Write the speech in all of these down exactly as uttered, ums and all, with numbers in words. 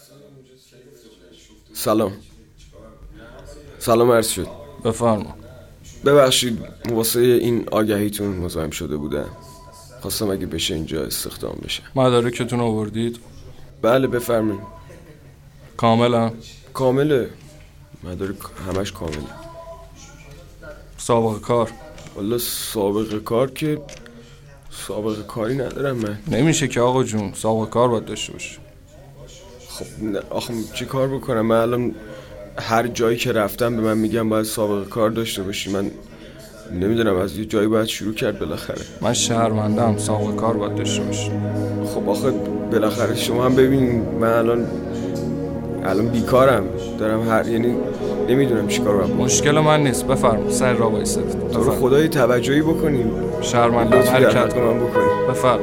سلام سلام عرض شد. بفرما. ببخشید واسه این آگهیتون مزاحم شده بودم. خواستم اگه بشه اینجا استخدام بشه. مدارکتون آوردید؟ بله بفرمایید. کاملا؟ کامله، مدارک همش کامله. سابقه کار؟ والا سابقه کار که سابقه کاری ندارم من. نمیشه که آقا جون، سابقه کار باید داشته باشی. خب آخه چی کار بکنم؟ من الان هر جایی که رفتم به من میگم باید سابقه کار داشته باشی. من نمیدونم، از یه جایی باید شروع کرد بالاخره. من شهروندم، سابقه کار باید داشته باشی. خب آخه بالاخره شما هم ببین من الان الان بیکارم، دارم هر یعنی نمیدونم چیکار باید بکنم. مشکل من نیست، بفرم. سر را وایسید. تو رو خدای توجهی بکنیم. شهروندم، حرکت من بکنیم. بفرم.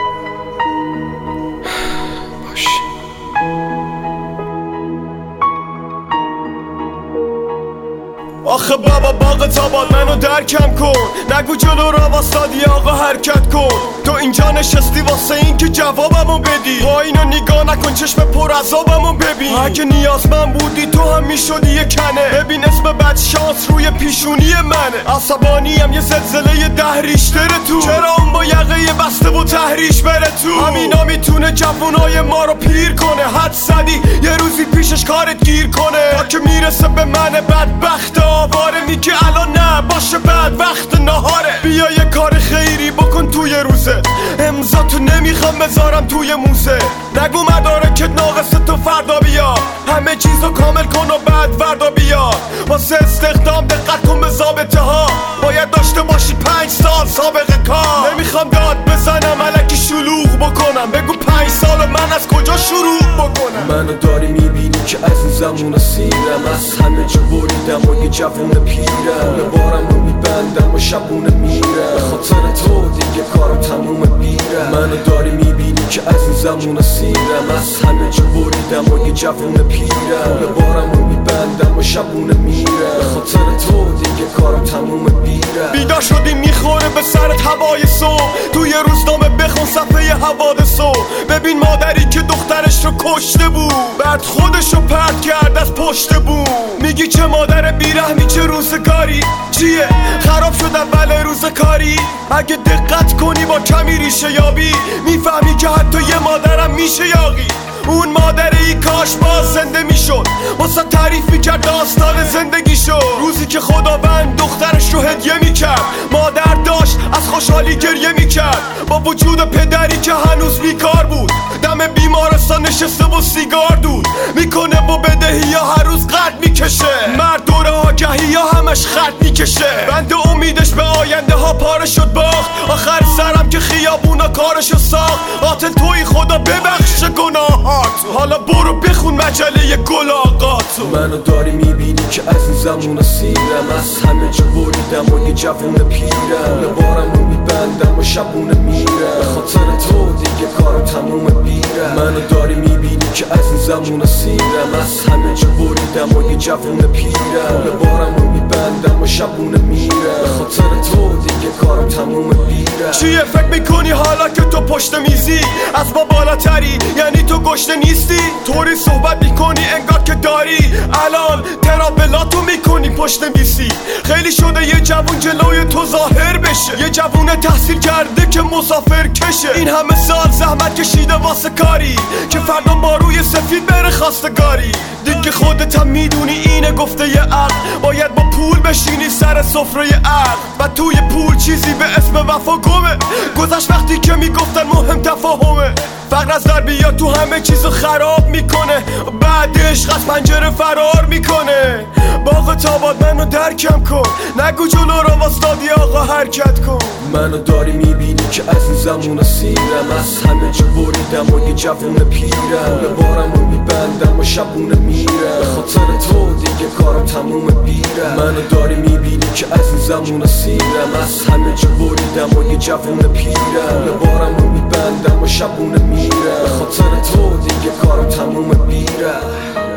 آخه بابا باغ تاباد منو درکم کن، نگو جلو را واسادی آقا حرکت کن. تو اینجا نشستی واسه این که جوابمو بدی، پایینو نگاه نکن چشم پر عذابمو ببین. اگه نیازمند بودی تو هم میشدی یه کنه. ببین اسم بد شانس روی پیشونی منه. عصبانیم یه زلزله ده ریشتر تو، چرا اون با یقه بسته و تحریش بره تو. همینا میتونه جوونای ما رو پیر کنه. حد زدی یه روزی پیشش کارت گیر کنه، تا که میرسه به من بدبخت آواره. میگه الان نه باشه بعد وقت نهاره. بیا یه کار خیری بکن توی روزه، امضا تو نمیخوام بذارم توی موزه. نگو مدارکت ناقصه تو فردا بیا، همه چیزو کامل کن و بعد فردا بیا. واسه استخدام دقت کن به ضابطه ها، باید داشته باشی پنج سال سابقه کار. نمیخوام داد بزنم الکی شلوغ بکنم، بگو پنج سال من از کجا شروع بکنم. منو داری میبینی که عزیزمون سیرم، از همه جا بریدم و یه جوون پیرم. یه بارم رو میبندم و شبونه میرم، به خاطر تو دیگه کارم تموم بیرم. منو داری میبینی که عزیزمون سیرم، از همه جا بریدم و یه جوون پیرم. یه بارم رو میبندم و شبونه میرم، به خاطر تو دیگه کارم تموم بیرم. بیدار شدی میخوره به سرت هوای صبح، توی روزنامه بخون صفحه حوادثو. ببین مادری که دخترش رو کشته بود، بعد خودشو پرت کرد از پشت بوم. میگی چه مادر بیرحمی چه روزگاری، چیه خراب شد اول روز کاری. اگه دقت کنی با کمی ریشه یابی، میفهمی که حتی یه مادرم میشه یاغی. اون مادری کاش باز زنده میشد، واسه تعریف میکرد داستان زندگیشو. روزی که خداوند دخترش رو هدیه میکرد، مادر داشت از خوشحالی گریه میکرد. با وجود پدری که هنوز بیکار بود، دم بیمارستان نشسته و سیگار دود میکنه و بدهی ها هر روز قد میکشه. مرد دور آگهی ها همش خط میکشه، بند امیدش به آینده ها پاره شد باخت. آخر سرم که خیابونا کارشو ساخت. قاتل توی خدا ببخش گناهاتو، حالا برو بخون مجله گل آقاتو. منو داری میبینی که عزیزمون سیرم، از همه جا بریدم و یه جوون پیرم. یه بارم رو میبندم و شبونه میرم، به خاطر تو دیگه کارم تموم بیرم. منو داری میبینی که عزیزمون سیرم، از همه جا بریدم و یه جوون پیرم. یه بارم رو میبندم و شبونه میرم، به خاطر تو دیگه کارم تموم بیرم. چیه فکر میکنی حالا که تو پشت میزی از ما بالاتری، یعنی تو گشته نیستی؟ طوری صحبت میکنی انگار که داری الان ترابلاتو میکنی پشت میسی. خیلی شده یه جوون جلوی تو ظاهر بشه، یه جوون تحصیل کرده که مسافر کشه. این همه سال زحمت کشیده واسه کاری که فردا با روی سفید بره خواستگاری. دیگه خودت هم میدونی اینه گفته یه عقل، باید با پول بشینی سر سفره عقل. و توی پول چیزی به اسم وفا گمه، گذشت وقتی که میگفتن مهم تفاهمه. فقر از در بیا تو همه چیزو خراب میکنه، بعد عشق از پنجره فرار میکنه. باغ تاباد منو درکم کن، نگو جلو را واسدادی آقا حرکت کن. منو داری میبینی که عزیزمون سیرم، از همه جا بریدم و یه جوون پیرم. یه بارم رو میبندم و شبونه میرم، به خاطر تو دیگه کارم تموم بیرم. منو داری میبینی که عزیزمون سیرم، از همه جا بریدم و یه جوون پیرم. یه بارم رو میبندم و شبونه میرم، به خاطر تو دیگه کارم تموم بیرم.